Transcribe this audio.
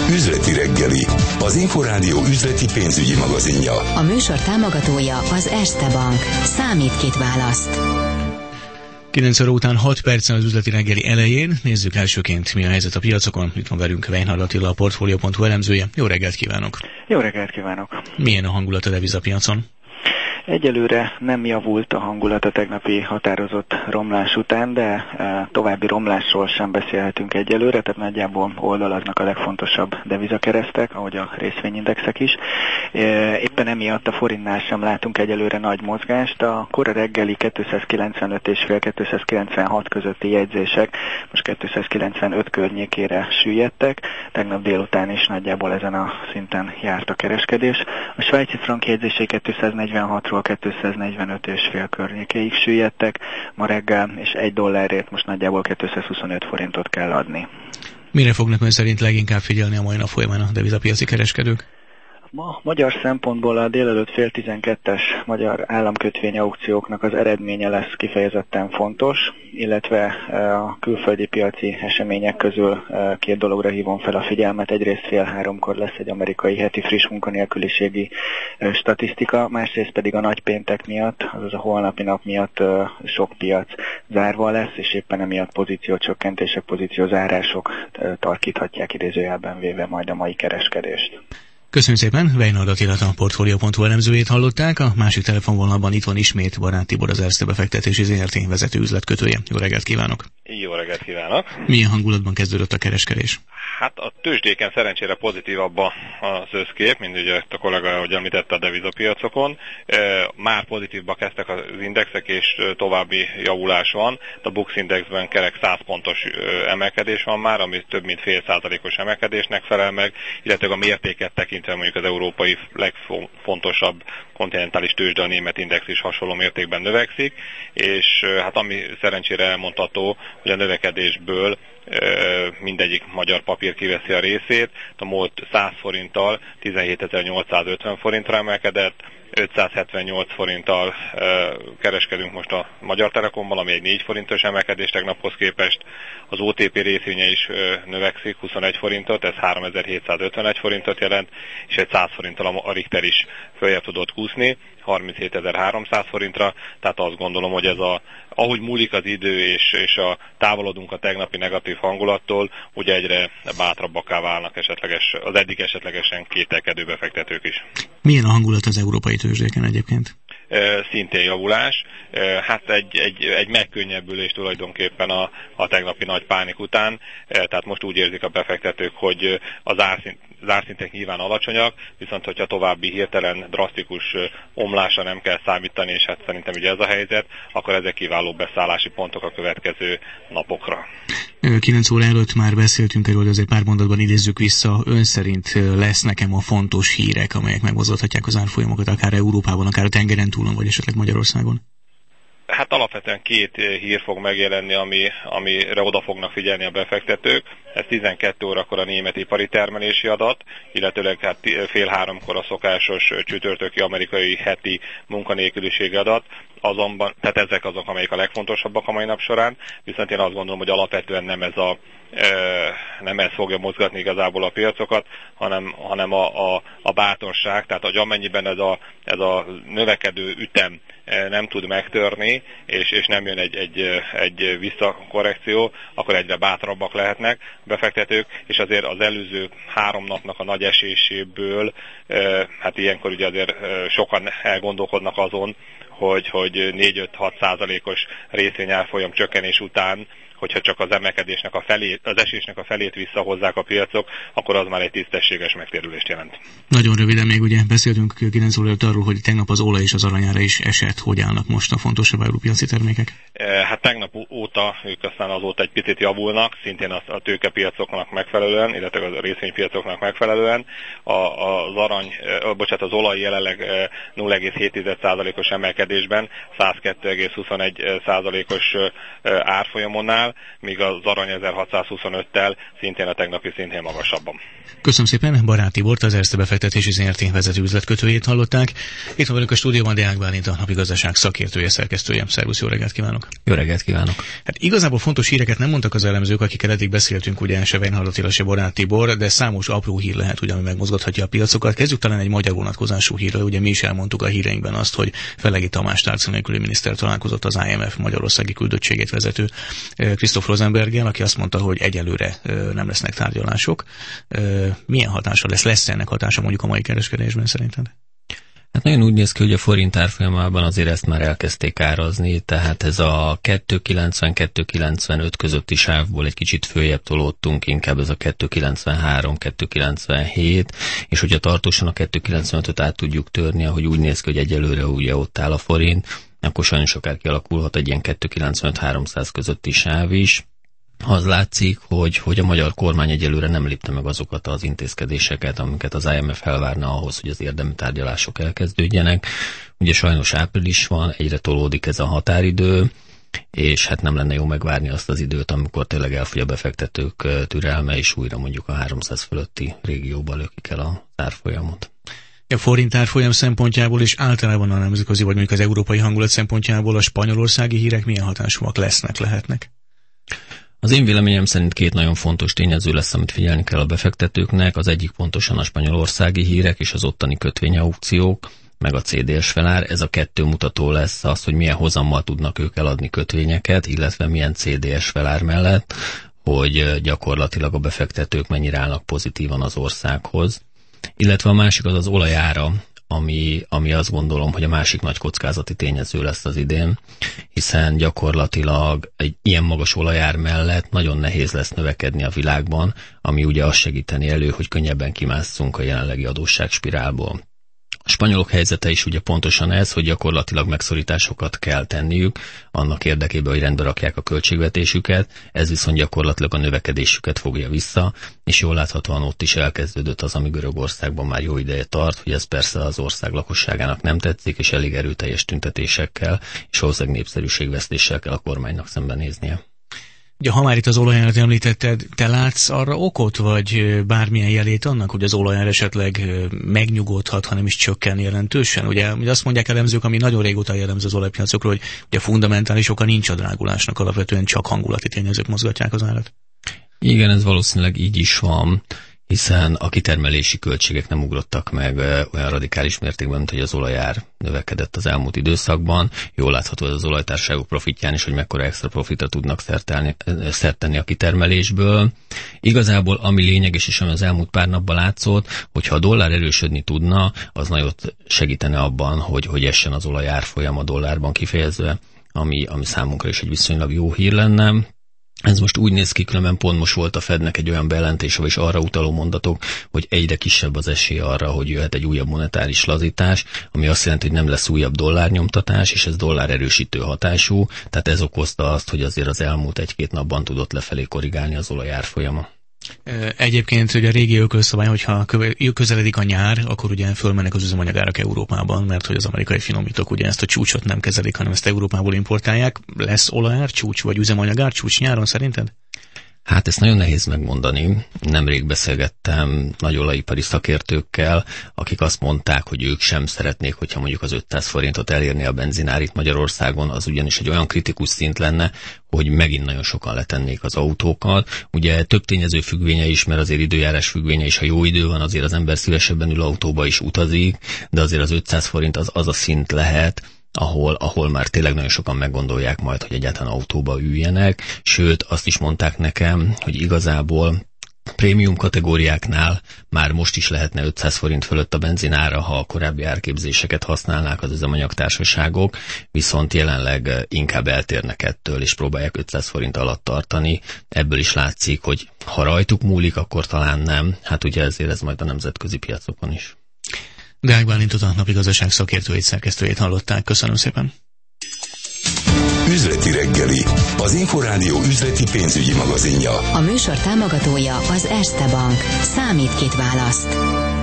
Üzleti reggeli, az Inforádió üzleti pénzügyi magazinja. A műsor támogatója az Erste Bank. Számít, kit választ. 9 óra után 6 perccel az üzleti reggeli elején. Nézzük elsőként, mi a helyzet a piacokon. Itt van velünk Weinhard Attila, a Portfolio.hu elemzője. Jó reggelt kívánok! Jó reggelt kívánok! Milyen a hangulat a devizapiacon? Egyelőre nem javult a hangulat a tegnapi határozott romlás után, de további romlásról sem beszélhetünk egyelőre, tehát nagyjából oldalaznak a legfontosabb devizakeresztek, ahogy a részvényindexek is. Éppen emiatt a forintnál sem látunk egyelőre nagy mozgást. A kora reggeli 295,5-296 közötti jegyzések most 295 környékére süllyedtek. Tegnap délután is nagyjából ezen a szinten járt a kereskedés. A svájci frank jegyzései 246-ról 245,5 környékéig süllyedtek ma reggel, és $1 most nagyjából 225 forintot kell adni. Mire fognak ön szerint leginkább figyelni a mai nap folyamán a devizapiaci kereskedők? Ma magyar szempontból a délelőtt 10:12-es magyar államkötvény aukcióknak az eredménye lesz kifejezetten fontos, illetve a külföldi piaci események közül két dologra hívom fel a figyelmet. Egyrészt 2:30 lesz egy amerikai heti friss munkanélküliségi statisztika, másrészt pedig a nagypéntek miatt, azaz a holnapi nap miatt sok piac zárva lesz, és éppen emiatt pozíciócsökkentések, pozíciózárások tarkíthatják idézőjelben véve majd a mai kereskedést. Köszönjük szépen, Weinhard Attilát, a Portfolio.hu elemzőjét hallották. A másik telefonvonalban itt van ismét Barát Tibor, az Erste befektetési ZRT vezető üzletkötője. Jó reggelt kívánok! Jó reggelt kívánok! Milyen hangulatban kezdődött a kereskedés? Hát a tőzsdéken szerencsére pozitívabb az összkép, mint ugye a kollega, ahogy említette, a devizapiacokon. Már pozitívba kezdtek az indexek, és további javulás van. A Bux Indexben kerek 100 pontos emelkedés van már, ami több mint 0,5%-os emelkedésnek felel meg, illetve a mértéket tekintve mondjuk az európai legfontosabb kontinentális tőzsde, a német index is hasonló mértékben növekszik, és hát ami szerencsére elmondható, hogy a növekedésből mindegyik magyar papír kiveszi a részét. A MOL 100 forinttal 17.850 forintra emelkedett, 578 forinttal kereskedünk most a Magyar Telekomban, ami egy 4 forintos emelkedés tegnaphoz képest. Az OTP részvénye is növekszik 21 forintot, ez 3751 forintot jelent, és egy 100 forinttal a Richter is följebb tudott kúszni, 37.300 forintra, tehát azt gondolom, hogy ez ahogy múlik az idő, és távolodunk a tegnapi negatív hangulattól, ugye egyre bátrabbakká válnak az eddig esetlegesen kételkedő befektetők is. Milyen a hangulat az európai tőzsdéken egyébként? Szintén javulás. Hát egy megkönnyebbülés tulajdonképpen a tegnapi nagy pánik után, tehát most úgy érzik a befektetők, hogy az árszintek nyilván alacsonyak, viszont hogyha további hirtelen drasztikus omlásra nem kell számítani, és hát szerintem ugye ez a helyzet, akkor ezek kiváló beszállási pontok a következő napokra. 9 óra előtt már beszéltünk erről, de azért pár mondatban idézzük vissza. Ön szerint lesz nekem a fontos hírek, amelyek megmozgathatják az árfolyamokat, akár Európában, akár a tengeren túlon, vagy esetleg Magyarországon? Hát alapvetően két hír fog megjelenni, amire oda fognak figyelni a befektetők. Ez 12 órakor a német ipari termelési adat, illetőleg hát 2:30 a szokásos csütörtöki amerikai heti munkanélküliségi adat. Azonban, tehát ezek azok, amelyek a legfontosabbak a mai nap során, viszont én azt gondolom, hogy alapvetően nem ez fogja mozgatni igazából a piacokat, hanem a bátorság, tehát hogy amennyiben ez a növekedő ütem nem tud megtörni, és nem jön egy visszakorrekció, akkor egyre bátrabbak lehetnek befektetők, és azért az előző 3 napnak a nagy eséséből, hát ilyenkor ugye azért sokan elgondolkodnak azon, hogy 4-5-6%-os részvényárfolyam csökkenés után, hogyha csak az emelkedésnek az esésnek a felét visszahozzák a piacok, akkor az már egy tisztességes megtérülést jelent. Nagyon röviden még ugye beszéltünk 9 óra előtt arról, hogy tegnap az olaj és az aranyára is esett. Hogy állnak most a fontosabb európiaci termékek? Hát tegnap óta, ők aztán azóta egy picit javulnak, szintén a tőkepiacoknak megfelelően, illetve a részvénypiacoknak megfelelően. Az olaj jelenleg 0,7%-os emelkedésben, 102,21%-os árfolyamon áll, míg az arany 1625-tel szintén a tegnapi szintén magasabban. Köszönöm szépen, Barát Tibort, az Erste Befektetési ZRT vezető üzletkötőjét hallották. Itt van velünk a stúdióban Deák Bálint, a Napi Gazdaság szakértője, szerkesztője. Szervusz, jó reggelt kívánok! Jó reggelt kívánok! Hát igazából fontos híreket nem mondtak az elemzők, akikkel eddig beszéltünk, ugye se Weinhard Attila, se Barát Tibor, de számos apró hír lehet, ugye, ami megmozgathatja a piacokat. Kezdjük talán egy magyar vonatkozású hírről, ugye mi is elmondtuk a híreinkben azt, hogy Fellegi Tamás tárca nélküli miniszter találkozott az IMF magyarországi küldöttségét vezető Christoph Rosenberggel, aki azt mondta, hogy egyelőre nem lesznek tárgyalások. Milyen hatása lesz ennek hatása mondjuk a mai kereskedésben szerinted? Hát nagyon úgy néz ki, hogy a forint árfolyamában azért ezt már elkezdték árazni, tehát ez a 2,90-2,95 közötti sávból egy kicsit följebb tolódtunk, inkább ez a 2,93-2,97, és hogyha tartósan a 2,95-öt át tudjuk törni, ahogy úgy néz ki, hogy egyelőre ugye ott áll a forint, akkor sajnos akár kialakulhat egy ilyen 2,95-300 közötti sáv is. Az látszik, hogy a magyar kormány egyelőre nem lépte meg azokat az intézkedéseket, amiket az IMF elvárna ahhoz, hogy az érdemi tárgyalások elkezdődjenek. Ugye sajnos április van, egyre tolódik ez a határidő, és hát nem lenne jó megvárni azt az időt, amikor tényleg elfogy a befektetők türelme, és újra mondjuk a 300 fölötti régióba lökik el az árfolyamot. A forint árfolyam szempontjából és általában a nemzetközi, vagy mondjuk az európai hangulat szempontjából a spanyolországi hírek milyen hatásúak lehetnek? Az én véleményem szerint két nagyon fontos tényező lesz, amit figyelni kell a befektetőknek. Az egyik pontosan a spanyolországi hírek és az ottani kötvényaukciók, meg a CDS felár. Ez a kettő mutató lesz az, hogy milyen hozammal tudnak ők eladni kötvényeket, illetve milyen CDS felár mellett, hogy gyakorlatilag a befektetők mennyire állnak pozitívan az országhoz. Illetve a másik az olajára, ami azt gondolom, hogy a másik nagy kockázati tényező lesz az idén, hiszen gyakorlatilag egy ilyen magas olajár mellett nagyon nehéz lesz növekedni a világban, ami ugye azt segíteni elő, hogy könnyebben kimásszunk a jelenlegi adósságspirálból. A spanyolok helyzete is ugye pontosan ez, hogy gyakorlatilag megszorításokat kell tenniük, annak érdekében, hogy rendbe rakják a költségvetésüket, ez viszont gyakorlatilag a növekedésüket fogja vissza, és jól láthatóan ott is elkezdődött az, ami Görögországban már jó ideje tart, hogy ez persze az ország lakosságának nem tetszik, és elég erőteljes tüntetésekkel és valószínűleg népszerűségvesztéssel kell a kormánynak szembenéznie. Ugye, ha már itt az olajárat említetted, te látsz arra okot, vagy bármilyen jelét annak, hogy az olajár esetleg megnyugodhat, hanem is csökken jelentősen? Ugye azt mondják elemzők, ami nagyon régóta jellemző az olajpiacokról, hogy ugye fundamentális oka nincs a drágulásnak, alapvetően csak hangulati tényezők mozgatják az árat. Igen, ez valószínűleg így is van, hiszen a kitermelési költségek nem ugrottak meg olyan radikális mértékben, mint hogy az olajár növekedett az elmúlt időszakban. Jól látható az olajtársaságok profitján is, hogy mekkora extra profitra tudnak szert tenni a kitermelésből. Igazából ami lényeges, és ami az elmúlt pár napban látszott, hogyha a dollár erősödni tudna, az nagyot segítene abban, hogy essen az olajárfolyam a dollárban kifejezve, ami számunkra is egy viszonylag jó hír lenne. Ez most úgy néz ki, különben pont most volt a Fednek egy olyan bejelentése, és arra utaló mondatok, hogy egyre kisebb az esély arra, hogy jöhet egy újabb monetáris lazítás, ami azt jelenti, hogy nem lesz újabb dollárnyomtatás, és ez dollár erősítő hatású, tehát ez okozta azt, hogy azért az elmúlt egy-két napban tudott lefelé korrigálni az olajárfolyama. Egyébként ugye a régi ökölszabály, hogyha közeledik a nyár, akkor ugye fölmennek az üzemanyagárak Európában, mert hogy az amerikai finomítók ugye ezt a csúcsot nem kezelik, hanem ezt Európából importálják. Lesz olajár csúcs, vagy üzemanyagár csúcs nyáron szerinted? Hát ezt nagyon nehéz megmondani. Nemrég beszélgettem nagy olajipari szakértőkkel, akik azt mondták, hogy ők sem szeretnék, hogyha mondjuk az 500 forintot elérni a benzinár itt Magyarországon, az ugyanis egy olyan kritikus szint lenne, hogy megint nagyon sokan letennék az autókat. Ugye több tényező függvénye is, mert azért időjárás függvénye is, ha jó idő van, azért az ember szívesebben ül autóba is utazik, de azért az 500 forint az a szint lehet, ahol már tényleg nagyon sokan meggondolják majd, hogy egyáltalán autóba üljenek, sőt azt is mondták nekem, hogy igazából prémium kategóriáknál már most is lehetne 500 forint fölött a benzinára, ha a korábbi árképzéseket használnák az üzemanyagtársaságok, viszont jelenleg inkább eltérnek ettől, és próbálják 500 forint alatt tartani. Ebből is látszik, hogy ha rajtuk múlik, akkor talán nem. Hát ugye ezért ez majd a nemzetközi piacokon is. Deák Bálintot, a Napi Gazdaság szakértőjét, szerkesztőjét hallották. Köszönöm szépen. Üzleti reggeli, az Inforádió üzleti pénzügyi magazinja. A műsor támogatója az Erste Bank. Számít, kit választ.